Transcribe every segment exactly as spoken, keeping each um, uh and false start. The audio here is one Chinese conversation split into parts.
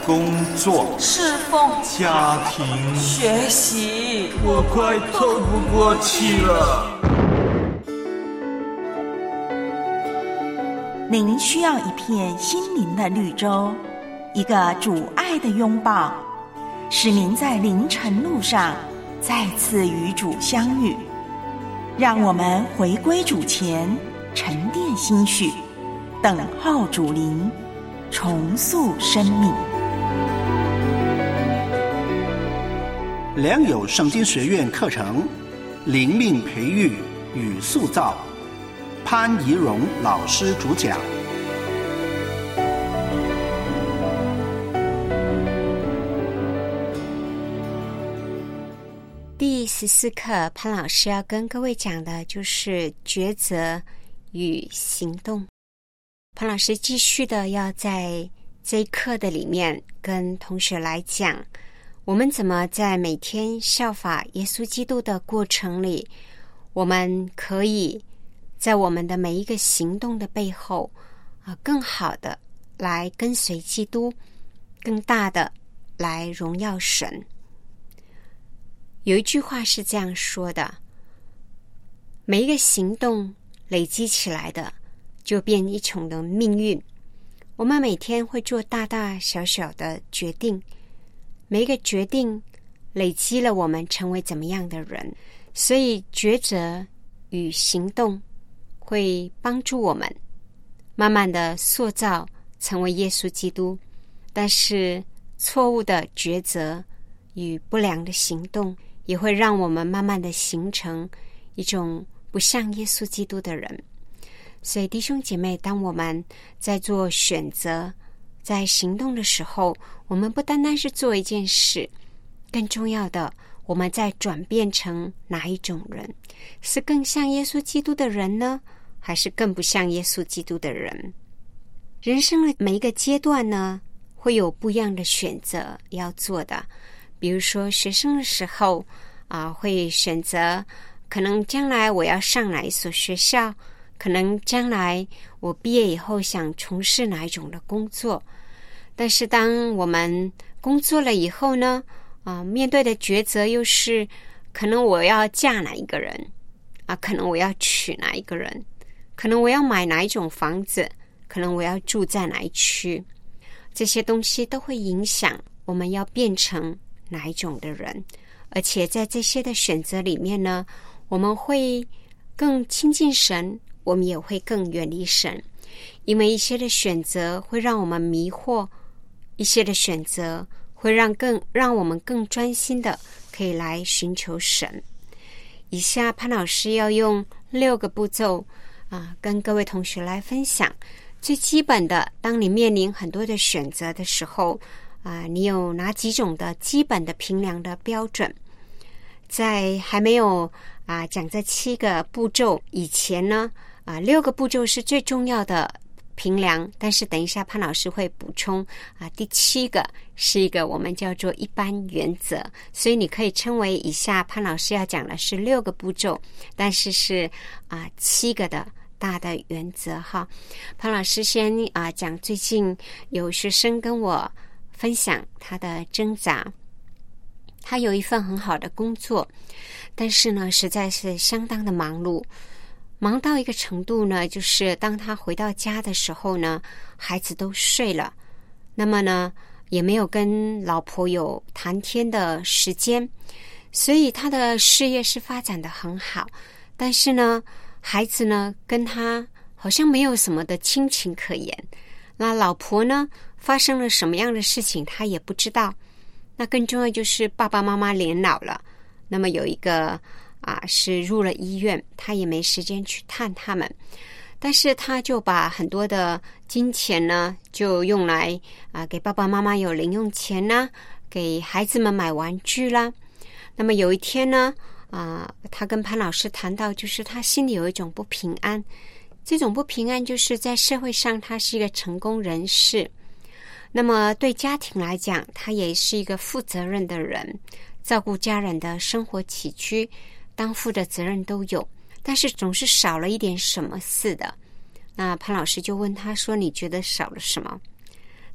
工作、 侍奉、 家庭、 学习， 我快透不过气了。 您需要一片心灵的绿洲，一个主爱的拥抱，使您在灵程路上再次与主相遇。让我们回归主前，沉淀心绪，等候主临，重塑生命。 良友圣经学院课程，灵命培育与塑造，潘怡蓉老师主讲。 第十四课，潘老师要跟各位讲的就是抉择与行动。潘老师继续的要在这一课的里面跟同学来讲，我们怎么在每天效法耶稣基督的过程里，我们可以在我们的每一个行动的背后啊，更好的来跟随基督，更大的来荣耀神。有一句话是这样说的，每一个行动累积起来的就变一种的命运。我们每天会做大大小小的决定，每一个决定累积了我们成为怎么样的人。所以抉择与行动会帮助我们慢慢的塑造成为耶稣基督，但是错误的抉择与不良的行动也会让我们慢慢的形成一种不像耶稣基督的人。所以弟兄姐妹，当我们在做选择在行动的时候，我们不单单是做一件事，更重要的我们在转变成哪一种人，是更像耶稣基督的人呢，还是更不像耶稣基督的人？人生的每一个阶段呢，会有不一样的选择要做的。比如说学生的时候啊，会选择可能将来我要上哪一所学校，可能将来我毕业以后想从事哪一种的工作。但是当我们工作了以后呢，啊，面对的抉择又是可能我要嫁哪一个人啊，可能我要娶哪一个人，可能我要买哪一种房子，可能我要住在哪一区。这些东西都会影响我们要变成哪一种的人。而且在这些的选择里面呢，我们会更亲近神，我们也会更远离神。因为一些的选择会让我们迷惑，一些的选择会让更让我们更专心的可以来寻求神。以下潘老师要用六个步骤啊，跟各位同学来分享。最基本的，当你面临很多的选择的时候啊，你有哪几种的基本的评量的标准？在还没有啊讲这七个步骤以前呢，啊六个步骤是最重要的评量，但是等一下潘老师会补充啊，第七个是一个我们叫做一般原则，所以你可以称为以下潘老师要讲的是六个步骤，但是是啊七个的大的原则哈。潘老师先啊讲，最近有学生跟我分享他的挣扎，他有一份很好的工作，但是呢实在是相当的忙碌，忙到一个程度呢，就是当他回到家的时候呢，孩子都睡了，那么呢也没有跟老婆有谈天的时间，所以他的事业是发展得很好，但是呢孩子呢跟他好像没有什么的亲情可言，那老婆呢发生了什么样的事情他也不知道。那更重要就是爸爸妈妈年老了，那么有一个啊是入了医院，他也没时间去探他们，但是他就把很多的金钱呢就用来啊给爸爸妈妈有零用钱啦，给孩子们买玩具啦。那么有一天呢啊他跟潘老师谈到，就是他心里有一种不平安，这种不平安就是在社会上他是一个成功人士，那么对家庭来讲他也是一个负责任的人，照顾家人的生活起居当负的责任都有，但是总是少了一点什么似的。那潘老师就问他说，你觉得少了什么？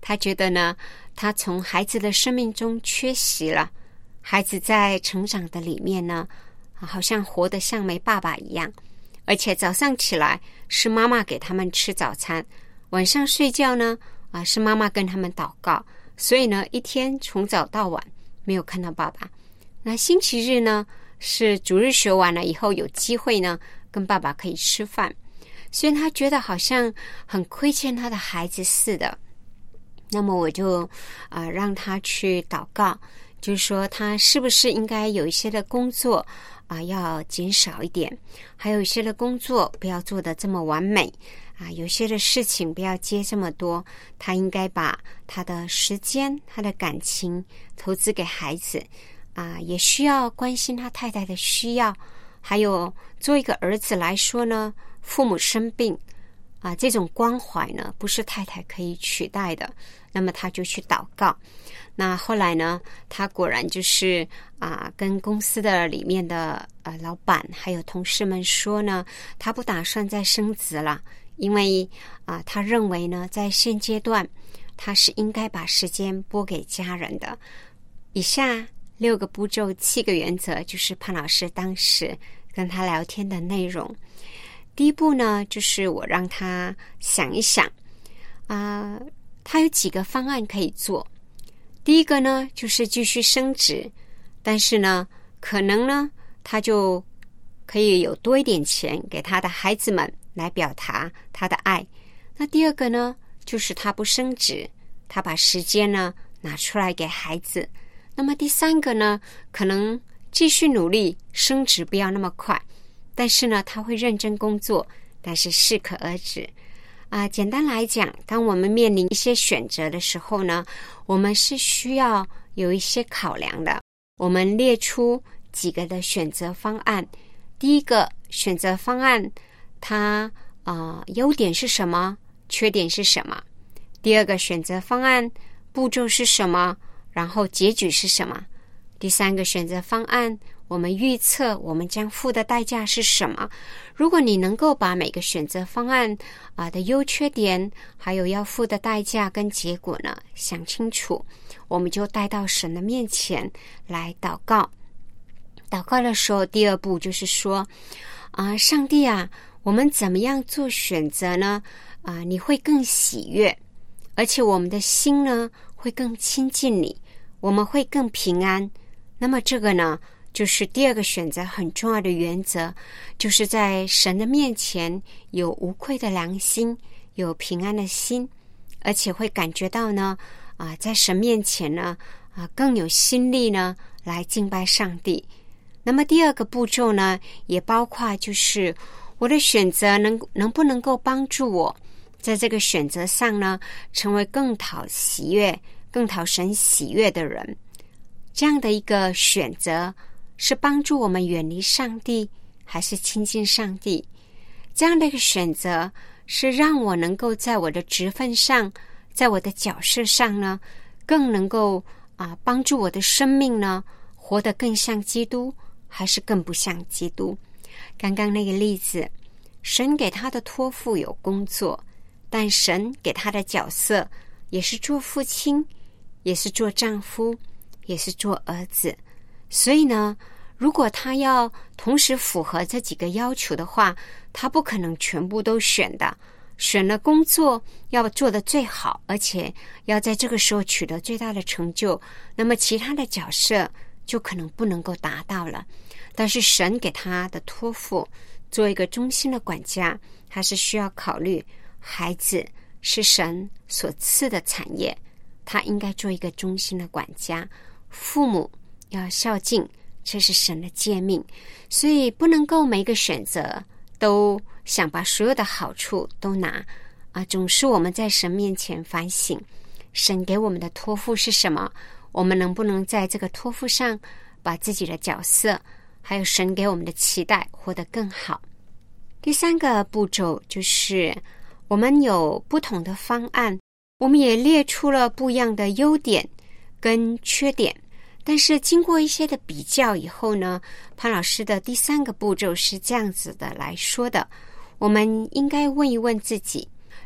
他觉得呢，他从孩子的生命中缺席了，孩子在成长的里面呢，好像活得像没爸爸一样，而且早上起来是妈妈给他们吃早餐，晚上睡觉呢，啊，是妈妈跟他们祷告，所以呢，一天从早到晚没有看到爸爸。那星期日呢，是主日学完了以后有机会呢，跟爸爸可以吃饭，所以他觉得好像很亏欠他的孩子似的。那么我就啊、呃、让他去祷告，就是说他是不是应该有一些的工作啊、呃、要减少一点，还有一些的工作不要做得这么完美啊，有些的事情不要接这么多，他应该把他的时间、他的感情投资给孩子啊，也需要关心他太太的需要，还有做一个儿子来说呢，父母生病啊，这种关怀呢，不是太太可以取代的。那么他就去祷告。那后来呢，他果然就是啊，跟公司的里面的呃老板还有同事们说呢，他不打算再升职了，因为啊，他认为呢，在现阶段他是应该把时间拨给家人的。以下六个步骤、七个原则，就是潘老师当时跟他聊天的内容。第一步呢，就是我让他想一想啊、呃，他有几个方案可以做。第一个呢，就是继续升职，但是呢，可能呢，他就可以有多一点钱给他的孩子们来表达他的爱。那第二个呢，就是他不升职，他把时间呢拿出来给孩子。那么第三个呢，可能继续努力升职，不要那么快，但是呢，他会认真工作，但是适可而止。啊、呃，简单来讲，当我们面临一些选择的时候呢，我们是需要有一些考量的。我们列出几个的选择方案。第一个选择方案，它啊、呃、优点是什么，缺点是什么？第二个选择方案，步骤是什么？然后结局是什么？第三个选择方案，我们预测我们将付的代价是什么？如果你能够把每个选择方案啊、呃、的优缺点，还有要付的代价跟结果呢想清楚，我们就带到神的面前来祷告。祷告的时候，第二步就是说啊、呃，上帝啊，我们怎么样做选择呢？啊、呃，你会更喜悦，而且我们的心呢会更亲近你，我们会更平安。那么这个呢，就是第二个选择很重要的原则，就是在神的面前有无愧的良心，有平安的心，而且会感觉到呢，啊、呃，在神面前呢，啊、呃，更有心力呢来敬拜上帝。那么第二个步骤呢，也包括就是我的选择能能不能够帮助我在这个选择上呢，成为更讨喜悦、更讨神喜悦的人。这样的一个选择是帮助我们远离上帝，还是亲近上帝？这样的一个选择是让我能够在我的职分上，在我的角色上呢，更能够啊、呃、帮助我的生命呢活得更像基督，还是更不像基督？刚刚那个例子，神给他的托付有工作，但神给他的角色也是做父亲，也是做丈夫，也是做儿子。所以呢，如果他要同时符合这几个要求的话，他不可能全部都选的。选了工作要做得最好，而且要在这个时候取得最大的成就，那么其他的角色就可能不能够达到了。但是神给他的托付，做一个忠心的管家，他是需要考虑孩子是神所赐的产业，他应该做一个忠心的管家。父母要孝敬，这是神的诫命，所以不能够每一个选择都想把所有的好处都拿啊！总是我们在神面前反省，神给我们的托付是什么？我们能不能在这个托付上把自己的角色还有神给我们的期待活得更好？第三个步骤就是我们有不同的方案，我们也列出了不一样的优点跟缺点，但是经过一些的比较以后呢，潘老师的第三个步骤是这样子的来说的：我们应该问一问自己，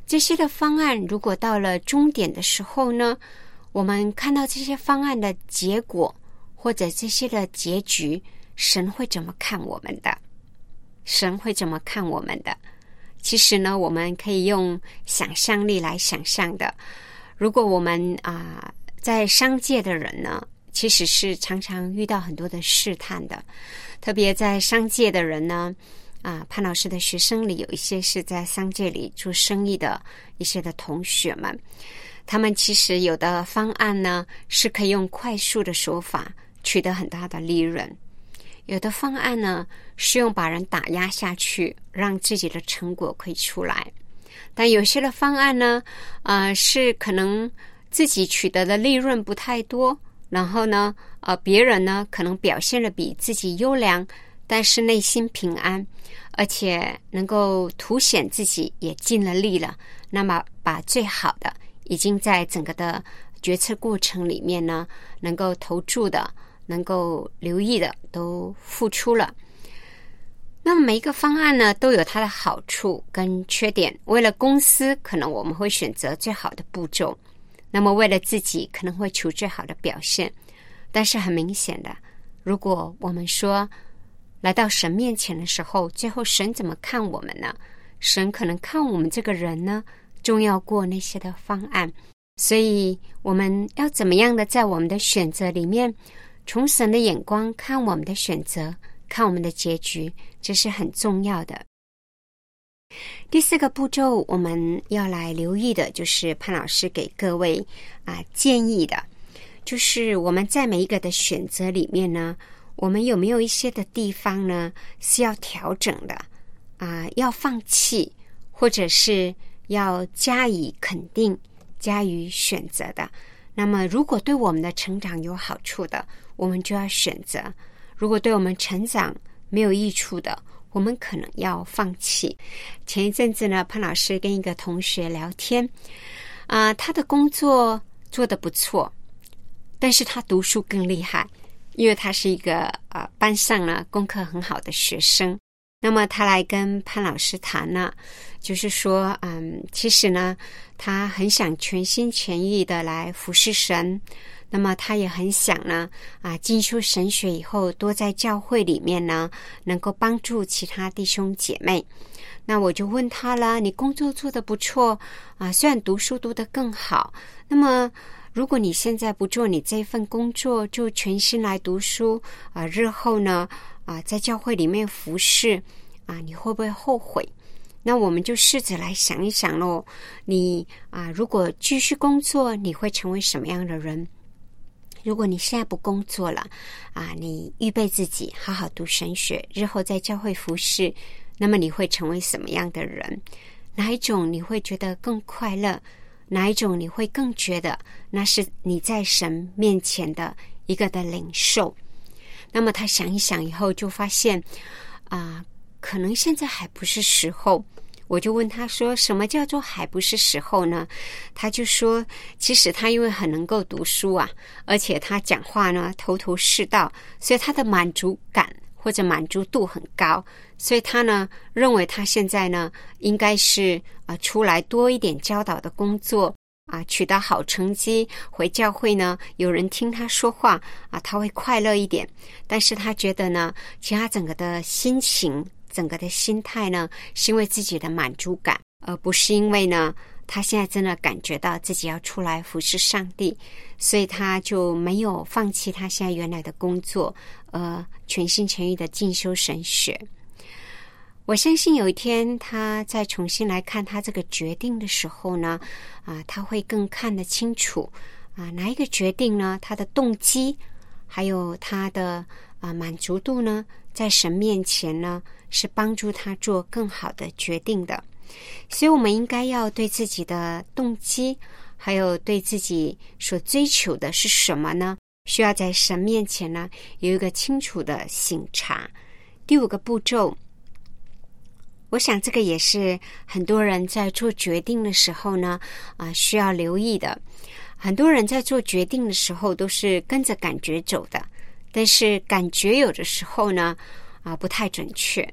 这些的方案如果到了终点的时候呢，我们看到这些方案的结果或者这些的结局，神会怎么看我们的？神会怎么看我们的？其实呢，我们可以用想象力来想象的。如果我们啊、呃、在商界的人呢，其实是常常遇到很多的试探的，特别在商界的人呢，啊、呃，潘老师的学生里有一些是在商界里做生意的一些的同学们，他们其实有的方案呢是可以用快速的手法取得很大的利润，有的方案呢是用把人打压下去，让自己的成果可以出来。但有些的方案呢，呃，是可能自己取得的利润不太多，然后呢，呃，别人呢可能表现得比自己优良，但是内心平安，而且能够凸显自己也尽了力了，那么把最好的已经在整个的决策过程里面呢，能够投注的，能够留意的都付出了。那么每一个方案呢都有它的好处跟缺点，为了公司可能我们会选择最好的步骤，那么为了自己可能会求最好的表现。但是很明显的，如果我们说来到神面前的时候，最后神怎么看我们呢？神可能看我们这个人呢重要过那些的方案。所以我们要怎么样的在我们的选择里面，从神的眼光看我们的选择，看我们的结局，这是很重要的。第四个步骤我们要来留意的，就是潘老师给各位啊建议的，就是我们在每一个的选择里面呢，我们有没有一些的地方呢是要调整的啊，要放弃，或者是要加以肯定，加以选择的。那么如果对我们的成长有好处的，我们就要选择；如果对我们成长没有益处的，我们可能要放弃。前一阵子呢，潘老师跟一个同学聊天，啊、呃，他的工作做得不错，但是他读书更厉害，因为他是一个呃班上呢功课很好的学生。那么他来跟潘老师谈呢，就是说，嗯，其实呢，他很想全心全意的来服侍神。那么他也很想呢，啊，进修神学以后，多在教会里面呢，能够帮助其他弟兄姐妹。那我就问他了，你工作做得不错啊，虽然读书读得更好，那么如果你现在不做你这份工作，就全心来读书啊，日后呢，啊，在教会里面服侍啊，你会不会后悔？那我们就试着来想一想咯，你啊，如果继续工作，你会成为什么样的人？如果你现在不工作了啊，你预备自己好好读神学，日后在教会服侍，那么你会成为什么样的人？哪一种你会觉得更快乐？哪一种你会更觉得那是你在神面前的一个的领受？那么他想一想以后就发现啊，可能现在还不是时候。我就问他说，什么叫做还不是时候呢？他就说，其实他因为很能够读书啊，而且他讲话呢头头是道，所以他的满足感或者满足度很高，所以他呢认为他现在呢应该是啊、呃、出来多一点教导的工作啊，取得好成绩，回教会呢有人听他说话啊，他会快乐一点。但是他觉得呢，其他整个的心情，整个的心态呢，是因为自己的满足感，而不是因为呢他现在真的感觉到自己要出来服侍上帝，所以他就没有放弃他现在原来的工作，呃，全心全意的进修神学。我相信有一天他再重新来看他这个决定的时候呢，啊，他会更看得清楚啊，哪一个决定呢，他的动机还有他的啊满足度呢，在神面前呢是帮助他做更好的决定的。所以我们应该要对自己的动机还有对自己所追求的是什么呢，需要在神面前呢有一个清楚的省察。第五个步骤，我想这个也是很多人在做决定的时候呢啊、呃、需要留意的。很多人在做决定的时候都是跟着感觉走的，但是感觉有的时候呢啊、呃、不太准确。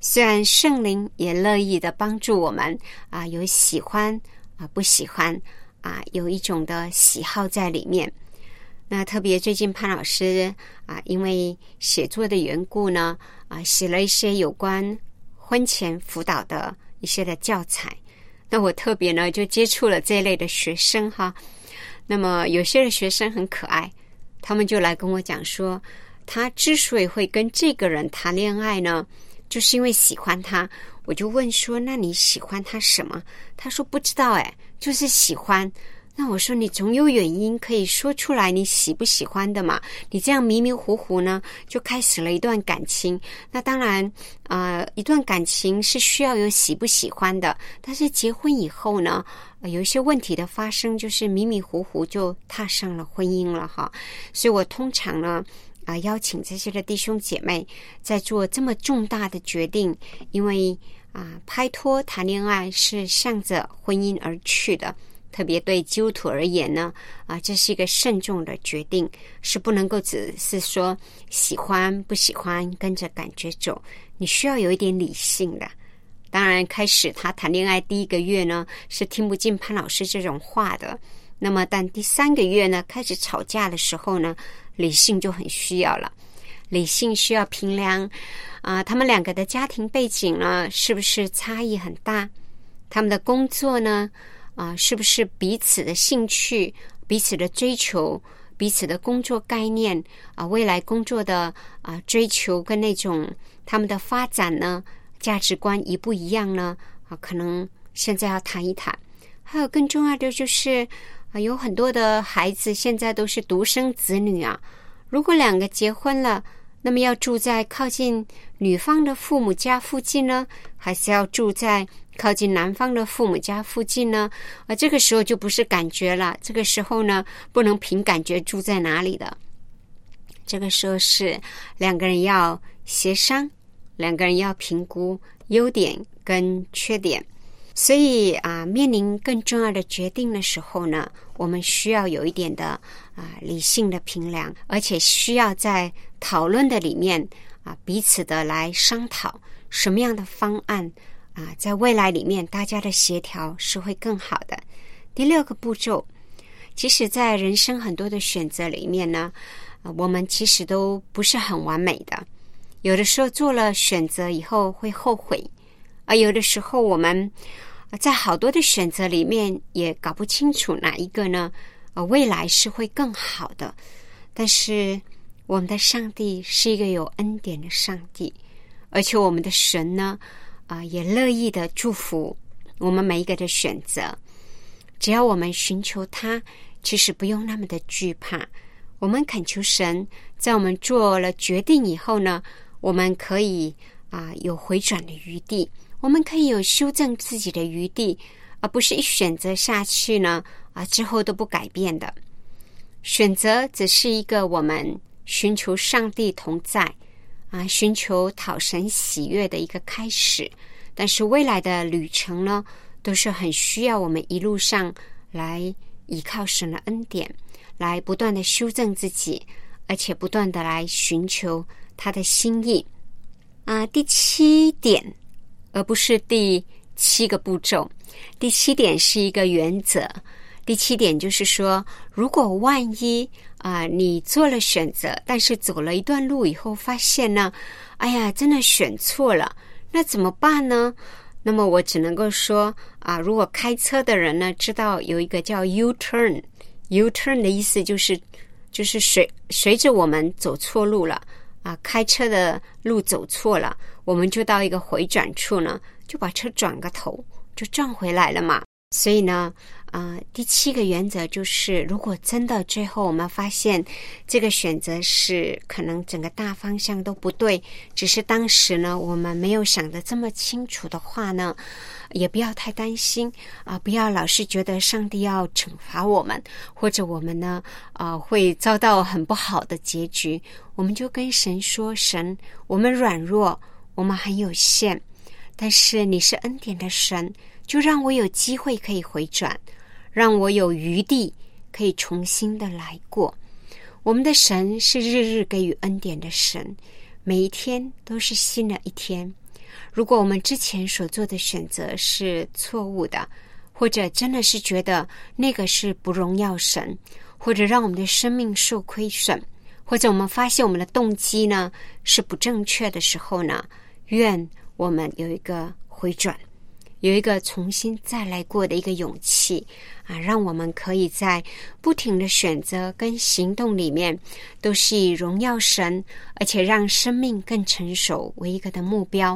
虽然圣灵也乐意的帮助我们啊，有喜欢啊，不喜欢啊，有一种的喜好在里面。那特别最近潘老师啊，因为写作的缘故呢，啊，写了一些有关婚前辅导的一些的教材。那我特别呢就接触了这一类的学生哈。那么有些的学生很可爱，他们就来跟我讲说，他之所以会跟这个人谈恋爱呢，就是因为喜欢他。我就问说，那你喜欢他什么？他说不知道诶，就是喜欢。那我说你总有原因可以说出来你喜不喜欢的嘛，你这样迷迷糊糊呢就开始了一段感情。那当然呃，一段感情是需要有喜不喜欢的，但是结婚以后呢、呃、有一些问题的发生，就是迷迷糊糊就踏上了婚姻了哈。所以我通常呢啊、呃，邀请这些的弟兄姐妹在做这么重大的决定，因为啊、呃，拍拖谈恋爱是向着婚姻而去的，特别对基督徒而言呢，啊，这是一个慎重的决定，是不能够只是说喜欢不喜欢跟着感觉走，你需要有一点理性的。当然开始他谈恋爱第一个月呢是听不进潘老师这种话的，那么但第三个月呢开始吵架的时候呢，理性就很需要了。理性需要评量啊、呃，他们两个的家庭背景呢是不是差异很大，他们的工作呢啊、呃，是不是彼此的兴趣、彼此的追求、彼此的工作概念啊、呃，未来工作的啊、呃、追求跟那种他们的发展呢，价值观一不一样呢？啊、呃，可能现在要谈一谈。还有更重要的就是啊、呃，有很多的孩子现在都是独生子女啊，如果两个结婚了，那么要住在靠近女方的父母家附近呢，还是要住在靠近男方的父母家附近呢？啊，这个时候就不是感觉了，这个时候呢，不能凭感觉住在哪里的。这个时候是两个人要协商，两个人要评估优点跟缺点。所以啊，面临更重要的决定的时候呢，我们需要有一点的啊理性的评量，而且需要在讨论的里面啊彼此的来商讨什么样的方案啊，在未来里面大家的协调是会更好的。第六个步骤，其实在人生很多的选择里面呢，啊、我们其实都不是很完美的，有的时候做了选择以后会后悔，而有的时候我们在好多的选择里面也搞不清楚哪一个呢呃，未来是会更好的。但是我们的上帝是一个有恩典的上帝，而且我们的神呢啊、呃，也乐意的祝福我们每一个的选择。只要我们寻求他，其实不用那么的惧怕。我们恳求神，在我们做了决定以后呢，我们可以啊、呃、有回转的余地，我们可以有修正自己的余地，而不是一选择下去呢啊之后都不改变的。选择只是一个我们寻求上帝同在啊，寻求讨神喜悦的一个开始，但是未来的旅程呢，都是很需要我们一路上来依靠神的恩典，来不断的修正自己，而且不断的来寻求他的心意啊。第七点，而不是第七个步骤，第七点是一个原则。第七点就是说，如果万一啊、呃、你做了选择，但是走了一段路以后发现呢，哎呀真的选错了，那怎么办呢？那么我只能够说啊、呃，如果开车的人呢知道有一个叫 U-turn， U-turn 的意思就是就是随随着我们走错路了啊，开车的路走错了，我们就到一个回转处呢，就把车转个头就转回来了嘛。所以呢呃，第七个原则就是，如果真的最后我们发现这个选择是可能整个大方向都不对，只是当时呢我们没有想得这么清楚的话呢，也不要太担心啊、呃，不要老是觉得上帝要惩罚我们，或者我们呢呃会遭到很不好的结局。我们就跟神说，神，我们软弱，我们很有限，但是你是恩典的神，就让我有机会可以回转，让我有余地可以重新的来过。我们的神是日日给予恩典的神，每一天都是新的一天。 如果我们之前所做的选择是错误的，或者真的是觉得那个是不荣耀神，或者让我们的生命受亏损，或者我们发现我们的动机呢是不正确的时候呢，愿我们有一个回转，有一个重新再来过的一个勇气啊，让我们可以在不停的选择跟行动里面，都是以荣耀神，而且让生命更成熟为一个的目标。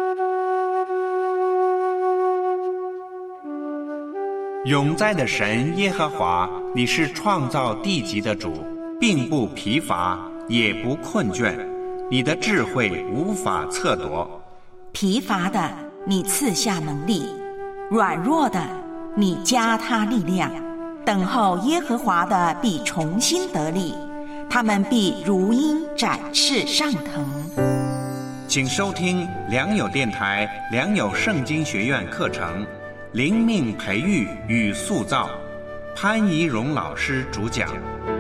永在的神耶和华，你是创造地极的主，并不疲乏，也不困倦，你的智慧无法测度。 疲乏的你赐下能力，软弱的你加他力量。等候耶和华的必重新得力，他们必如鹰展翅上腾。 请收听良友电台良友圣经学院课程，灵命培育与塑造，潘怡蓉老师主讲。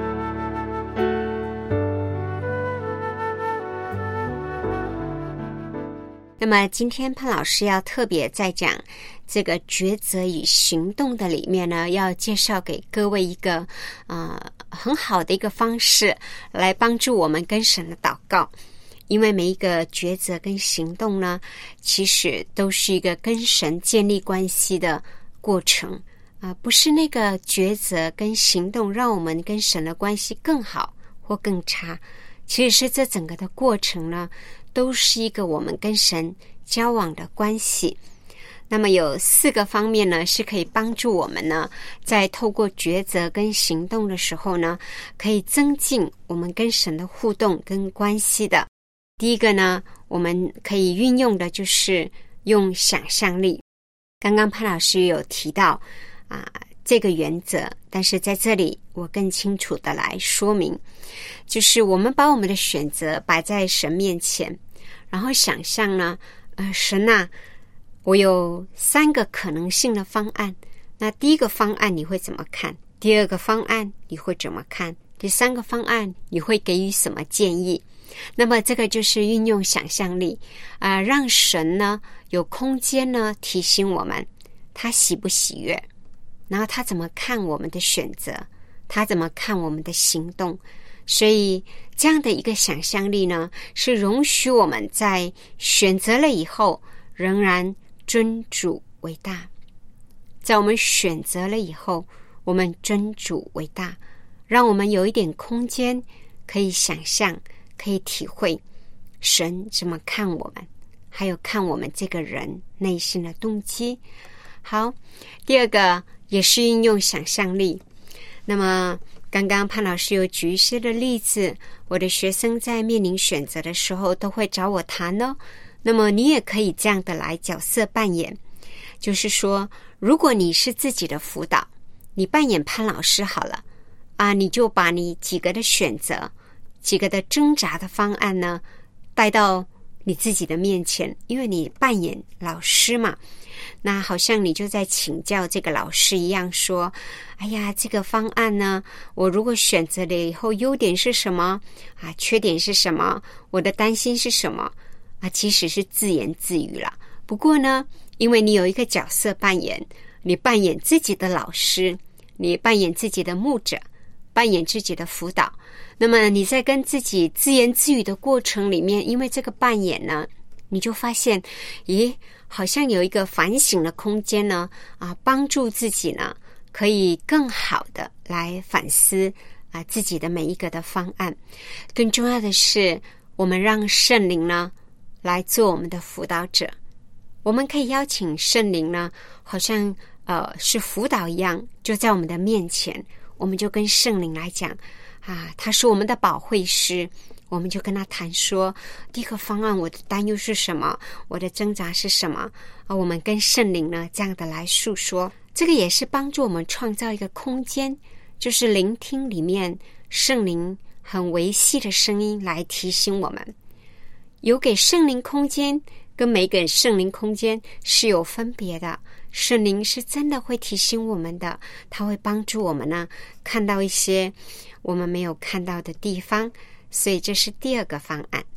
那么今天潘老师要特别在讲这个抉择与行动的里面呢，要介绍给各位一个呃很好的一个方式，来帮助我们跟神的祷告。因为每一个抉择跟行动呢，其实都是一个跟神建立关系的过程啊、呃，不是那个抉择跟行动让我们跟神的关系更好或更差，其实是这整个的过程呢，都是一个我们跟神交往的关系。那么有四个方面呢，是可以帮助我们呢，在透过抉择跟行动的时候呢，可以增进我们跟神的互动跟关系的。第一个呢，我们可以运用的就是用想象力。刚刚潘老师有提到啊这个原则，但是在这里我更清楚的来说明，就是我们把我们的选择摆在神面前，然后想象呢，呃，神啊，我有三个可能性的方案，那第一个方案你会怎么看？第二个方案你会怎么看？第三个方案你会给予什么建议？那么这个就是运用想象力啊、呃，让神呢有空间呢提醒我们他喜不喜悦，然后他怎么看我们的选择，他怎么看我们的行动。所以这样的一个想象力呢，是容许我们在选择了以后仍然尊主为大。在我们选择了以后，我们尊主为大，让我们有一点空间可以想象，可以体会神怎么看我们，还有看我们这个人内心的动机。好，第二个也是运用想象力。那么刚刚潘老师有举一些的例子，我的学生在面临选择的时候都会找我谈哦。那么你也可以这样的来角色扮演，就是说如果你是自己的辅导，你扮演潘老师好了啊，你就把你几个的选择，几个的挣扎的方案呢带到你自己的面前，因为你扮演老师嘛，那好像你就在请教这个老师一样，说哎呀，这个方案呢，我如果选择了以后优点是什么啊，缺点是什么，我的担心是什么啊，其实是自言自语了。不过呢，因为你有一个角色扮演，你扮演自己的老师，你扮演自己的牧者，扮演自己的辅导，那么你在跟自己自言自语的过程里面，因为这个扮演呢，你就发现咦，好像有一个反省的空间呢啊，帮助自己呢可以更好的来反思啊自己的每一个的方案。更重要的是，我们让圣灵呢来做我们的辅导者，我们可以邀请圣灵呢好像呃是辅导一样，就在我们的面前，我们就跟圣灵来讲啊，他是我们的保惠师，我们就跟他谈说，第一个方案我的担忧是什么，我的挣扎是什么啊，我们跟圣灵呢这样的来诉说。这个也是帮助我们创造一个空间，就是聆听里面圣灵很维系的声音来提醒我们。有给圣灵空间跟没给圣灵空间是有分别的，圣灵是真的会提醒我们的，他会帮助我们呢看到一些我们没有看到的地方，所以这是第二个方案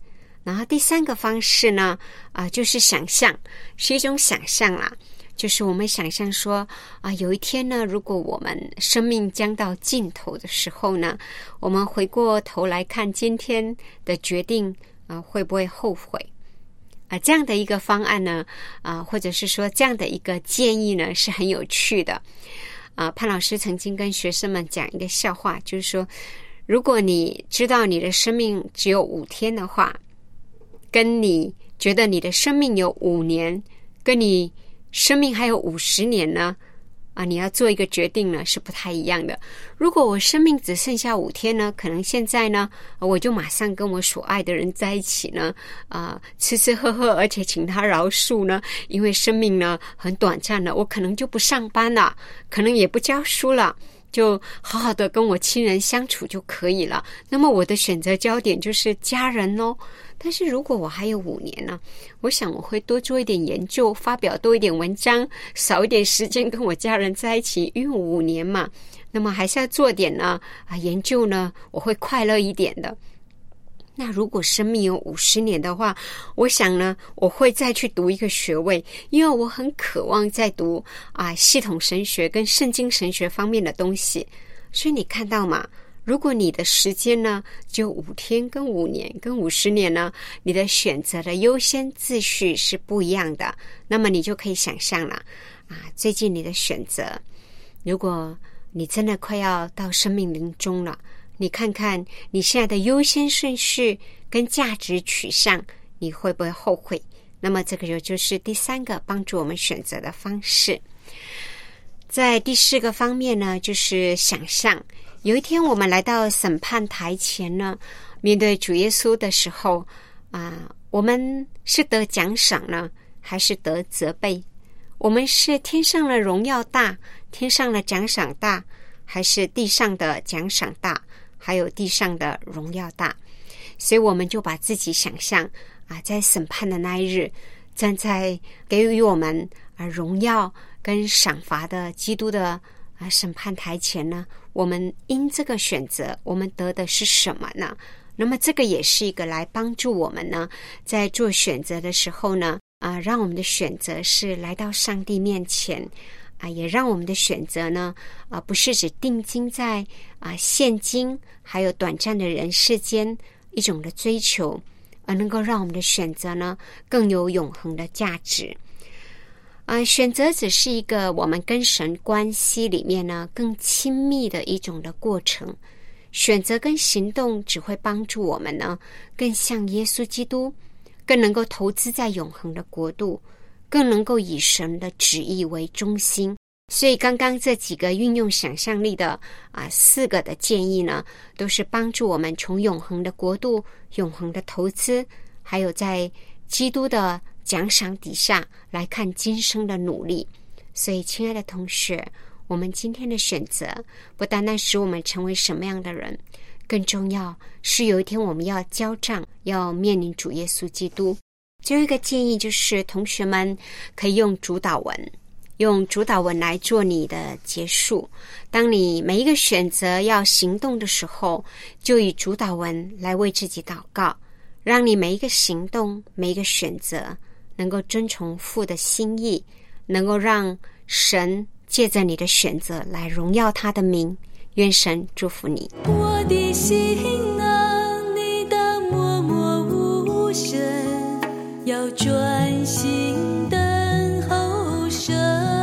然后第三个方式呢，啊、呃，就是想象，是一种想象啦。就是我们想象说啊，有一天呢，如果我们生命将到尽头的时候呢，我们回过头来看今天的决定啊，会不会后悔啊？这样的一个方案呢，啊，或者是说这样的一个建议呢，是很有趣的啊。潘老师曾经跟学生们讲一个笑话，就是说，如果你知道你的生命只有五天的话，跟你觉得你的生命有五年，跟你生命还有五十年呢，啊，你要做一个决定呢，是不太一样的。如果我生命只剩下五天呢，可能现在呢，我就马上跟我所爱的人在一起呢，啊，吃吃喝喝，而且请他饶恕呢，因为生命呢很短暂的，我可能就不上班了，可能也不教书了，就好好的跟我亲人相处就可以了。那么我的选择焦点就是家人哦。但是如果我还有五年呢，我想我会多做一点研究，发表多一点文章，少一点时间跟我家人在一起，因为五年嘛，那么还是要做点呢啊研究呢，我会快乐一点的。那如果生命有五十年的话，我想呢，我会再去读一个学位，因为我很渴望在读啊系统神学跟圣经神学方面的东西。所以你看到嘛，如果你的时间呢只有五天跟五年跟五十年呢，你的选择的优先秩序是不一样的。那么你就可以想象了啊，最近你的选择，如果你真的快要到生命临终了，你看看你现在的优先顺序跟价值取向，你会不会后悔？那么这个就就是第三个帮助我们选择的方式。在第四个方面呢，就是想象有一天我们来到审判台前呢，面对主耶稣的时候啊、呃，我们是得奖赏呢，还是得责备？我们是天上的荣耀大，天上的奖赏大，还是地上的奖赏大，还有地上的荣耀大？所以我们就把自己想象啊，在审判的那一日，站在给予我们啊荣耀跟赏罚的基督的啊审判台前呢，我们因这个选择，我们得的是什么呢？那么这个也是一个来帮助我们呢，在做选择的时候呢，啊，让我们的选择是来到上帝面前，啊，也让我们的选择呢，啊，不是只定睛在啊现今还有短暂的人世间一种的追求，而能够让我们的选择呢更有永恒的价值。啊，选择只是一个我们跟神关系里面呢更亲密的一种的过程。选择跟行动只会帮助我们呢更像耶稣基督，更能够投资在永恒的国度，更能够以神的旨意为中心。所以刚刚这几个运用想象力的啊四个的建议呢，都是帮助我们从永恒的国度、永恒的投资，还有在基督的奖赏底下来看今生的努力。所以亲爱的同学，我们今天的选择不单单使我们成为什么样的人，更重要是有一天我们要交账，要面临主耶稣基督。最后一个建议就是同学们可以用主导文，用主导文来做你的结束。当你每一个选择要行动的时候，就以主导文来为自己祷告，让你每一个行动、每一个选择能够遵从父的心意，能够让神借着你的选择来荣耀他的名。愿神祝福你。 我的心啊，你当默默无声，要专心等候神。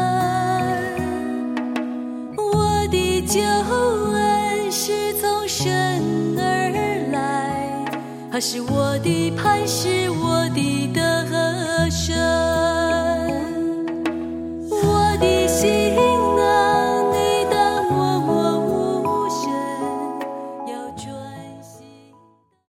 我的救恩是从神而来，他是我的磐石，我的得